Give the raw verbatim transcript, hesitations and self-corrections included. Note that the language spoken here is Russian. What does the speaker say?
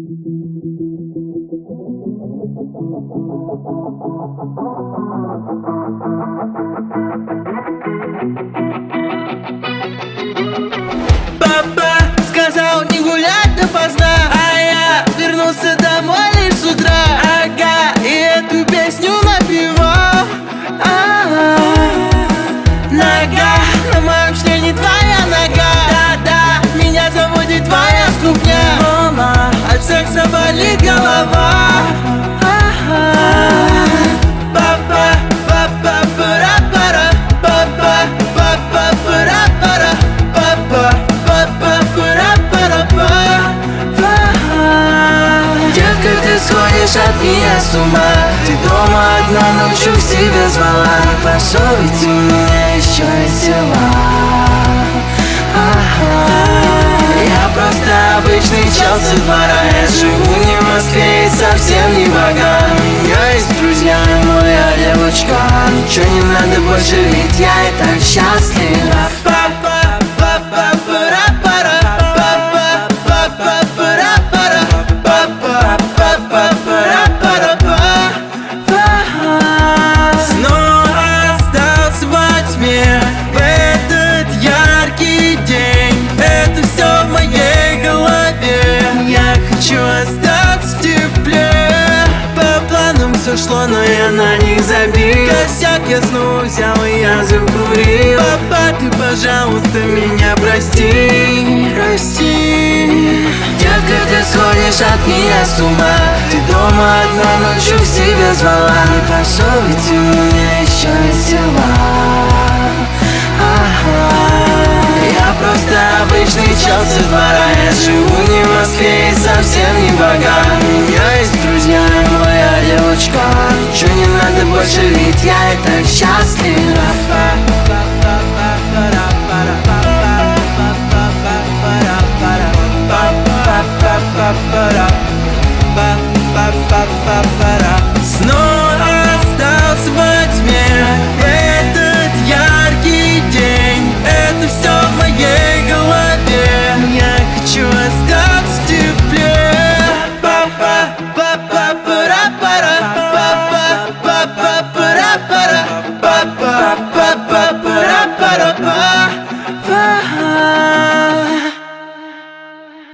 Папа сказал не гулять допоздна, а я вернулся домой лишь с утра. Ага, и эту песню напевал. Нога на моем члене, твоя нога. Да-да, меня заводит твоя ступня. Мама, от секса болит голова. Папа, папа, пара-пара. Папа, папа, пара-пара. Папа, папа, пара-пара-па. Детка, ты сходишь от меня с ума. Ты дома одна, ночью к себе звала. Пошел ведь у меня еще из села. Я просто обычный чел со двора. Я живу не в Москве и совсем не богат. У меня есть друзья, моя девочка. Ничего не надо больше, ведь я и так счастлив. Папа, папа, пара-пара. Папа, папа, пара-пара. Папа, папа, пара-пара-па. Снова остался во тьме в этот яркий день. Это все в моей голове. Я хочу остаться в тепле. По планам все шло, но я на них забил. Косяк я снова взял и я закурил. Папа, ты, пожалуйста, меня прости. Прости. Детка, ты сходишь от меня с ума. Ты дома одна, ночью к себе звала. Не пошел ведь у меня еще из села. Я просто обычный чел со двора. Я живу не в Москве и совсем не богат. У меня есть друзья, моя девочка. Ничего не надо больше, ведь я и так счастлив.